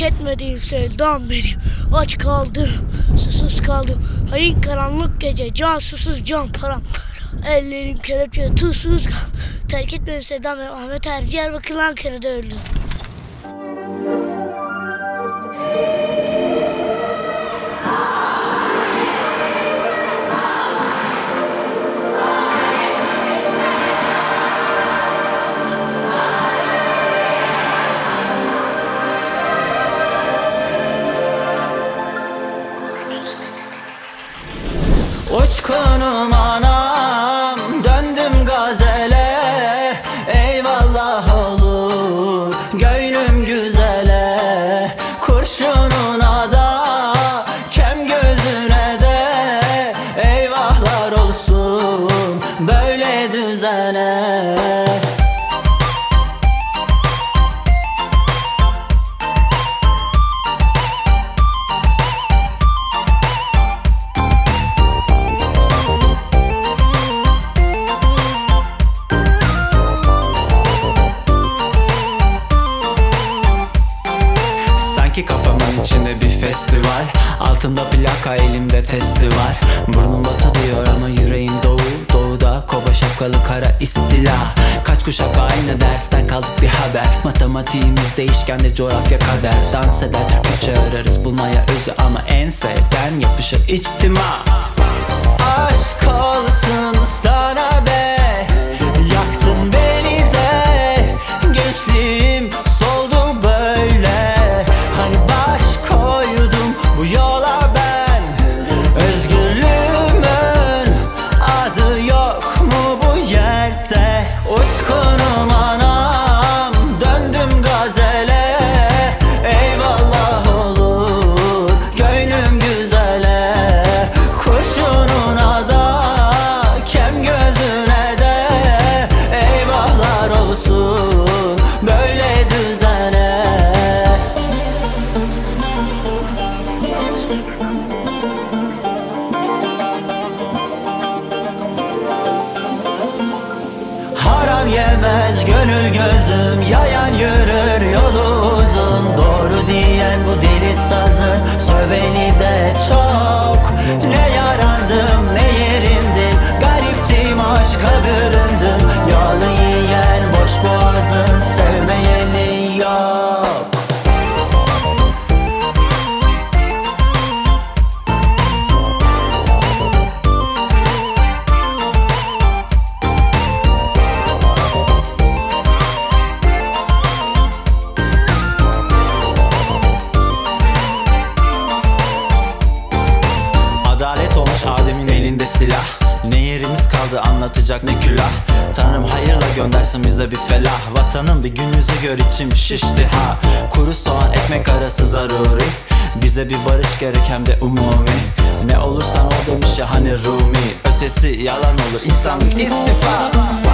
etmediğim sevdam benim. Aç kaldım, susuz kaldım. Hain karanlık gece, can susuz can param. Ellerim kelepçe tuzsuz kaldı. Terk etmediğim sevdam benim. Ahmet Er Diyarbakır Ankara'da öldü. Uçkunum anam, döndüm gazele. Eyvallah olur gönlüm güzele. Kurşununa da kem gözüne de eyvahlar olsun böyle düzene. Sanki kafamın içinde bir festival, altımda plaka, elimde testi var. Burnum batıyor ama yüreğim doğu. Doğuda kova şapkalı kara istila. Kaç kuşak aynı dersten kaldık bir haber. Matematiğimiz değişken coğrafya kader. Dans eder Türkçe ararız bulmaya özü, ama en sevden yapışır içtima. Aşk olsun sana be, yaktın beni de. Gençliğim soldu böyle. Hani baş koydum bu yola ben. Özgürlüğümün adı yok mu bu yerde? Uçkunum anam, döndüm gazele. Eyvallah olur gönlüm güzele. Kurşununa da kem gözüne de eyvahlar olsun böyle düzene. Haram yemez gönül gözüm, yayan yürür yolu uzun. Doğru diyen bu deli sazın, söveni de çok. Ne yarandım ne yerindim, gariptim aşka büründüm. Yağlı yiyen boş boğazın, sevmeyeni yok. Adalet olmuş Adem'in elinde silah. Ne yerimiz kaldı anlatacak ne külah. Tanrım hayırla göndersin bize bir felah. Vatanın bir gün yüzü gör, içim şişti ha. Kuru soğan ekmek arası zaruri. Bize bir barış gerek hem de umumi. Ne olursan ol demiş ya hani Rumi. Ötesi yalan olur insanlık istifa.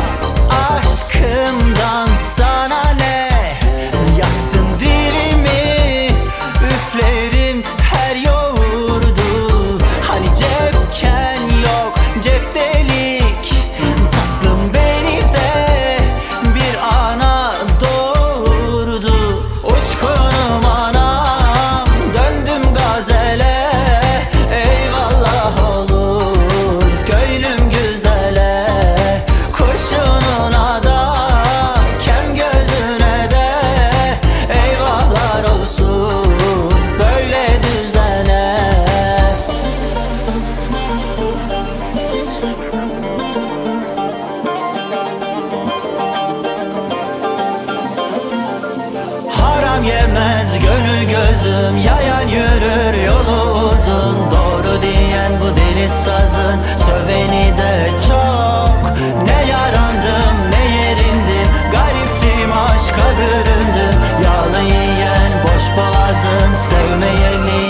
Aşkımdan sana ne? Yaktın dilimi, üflerim her yoğurdu. Hani cepken yok cep delik. Tatlım beni de bir ana doğurdu. Uçkunum anam, döndüm gazele. Eyvallah olur gönlüm güzele. Kurşununa da kem gözüne de eyvahlar olsun böyle düzene. Haram yemez gönül gözüm, yayan yürür yolu uzun. Doğru diyen bu deli sazın, söveni de çok. Ne yarandım ne yerindim, gariptim aşka büründüm. Yağlı yiyen boş boğazın, sevmeyeni